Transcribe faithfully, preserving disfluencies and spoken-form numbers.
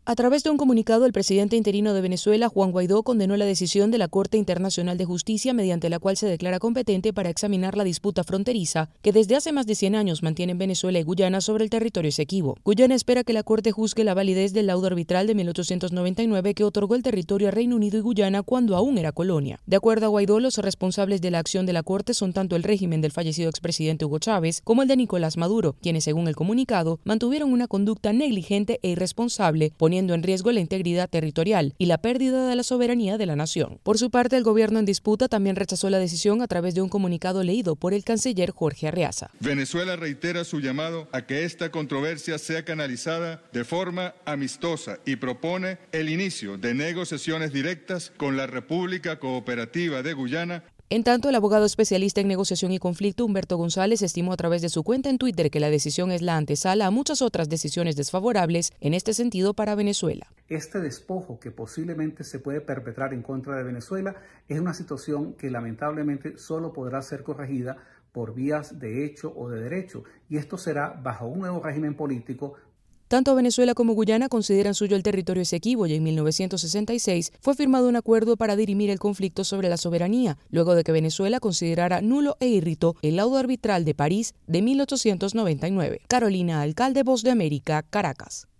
A través de un comunicado, el presidente interino de Venezuela, Juan Guaidó, condenó la decisión de la Corte Internacional de Justicia mediante la cual se declara competente para examinar la disputa fronteriza que desde hace más de cien años mantienen Venezuela y Guyana sobre el territorio Esequibo. Guyana espera que la Corte juzgue la validez del laudo arbitral de mil ochocientos noventa y nueve que otorgó el territorio a Reino Unido y Guyana cuando aún era colonia. De acuerdo a Guaidó, los responsables de la acción de la Corte son tanto el régimen del fallecido expresidente Hugo Chávez como el de Nicolás Maduro, quienes, según el comunicado, mantuvieron una conducta negligente e irresponsable, poniendo en riesgo la integridad territorial y la pérdida de la soberanía de la nación. Por su parte, el gobierno en disputa también rechazó la decisión a través de un comunicado leído por el canciller Jorge Arreaza. Venezuela reitera su llamado a que esta controversia sea canalizada de forma amistosa y propone el inicio de negociaciones directas con la República Cooperativa de Guyana. En tanto, el abogado especialista en negociación y conflicto, Humberto González, estimó a través de su cuenta en Twitter que la decisión es la antesala a muchas otras decisiones desfavorables en este sentido para Venezuela. Este despojo que posiblemente se puede perpetrar en contra de Venezuela es una situación que lamentablemente solo podrá ser corregida por vías de hecho o de derecho, y esto será bajo un nuevo régimen político. Tanto Venezuela como Guyana consideran suyo el territorio Esequibo y en mil novecientos sesenta y seis fue firmado un acuerdo para dirimir el conflicto sobre la soberanía, luego de que Venezuela considerara nulo e irritó el laudo arbitral de París de mil ochocientos noventa y nueve. Carolina Alcalde, Voz de América, Caracas.